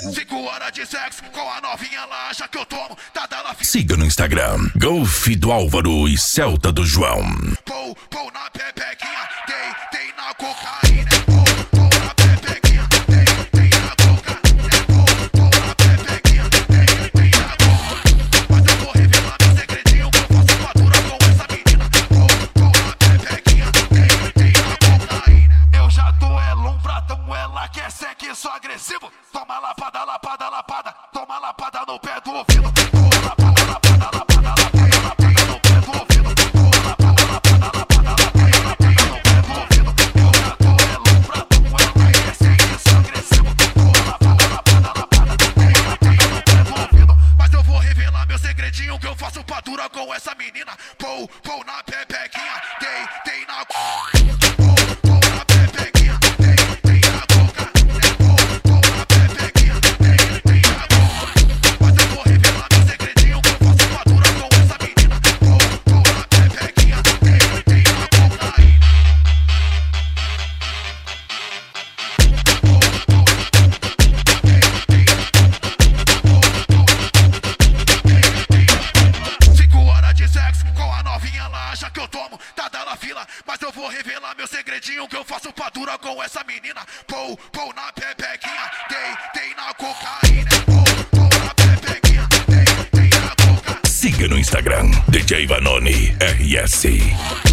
5 horas de sexo com a novinha, ela acha que eu tomo. Tá dela. Siga no Instagram, Golf do Álvaro e Celta do João. Pou na pepequinha, tem na cocaína. Pou na pepequinha, tem na cocaína. Pou na pepequinha, tem na cocaína. Mas eu vou revelar meu segredinho que eu faço fatura com essa menina. Pou na pepequinha, tem na cocaína. Eu já tô lumbratão, ela quer sexo agressivo. Toma lapada, lapada, lapada. Toma lapada no pé do ouvido. Toma lapada, lapada, lapada, lapada, lapada no pé do ouvido. Toma lapada, lapada, lapada, lapada, lapada no pé do ouvido. Eu já tô lumbratão, ela quer sexo agressivo. Toma lapada, lapada, lapada, lapada no pé do ouvido. Mas eu vou revelar meu segredinho que eu faço padura com essa menina. Pou na pepequinha, tem na que eu tomo, tá dela fila, mas eu vou revelar meu segredinho que eu faço padura com essa menina. Pou na pepequinha, tem na cocaína. Pou na pepequinha, tem na cocaína. Siga no Instagram, DJ Vanoni RS.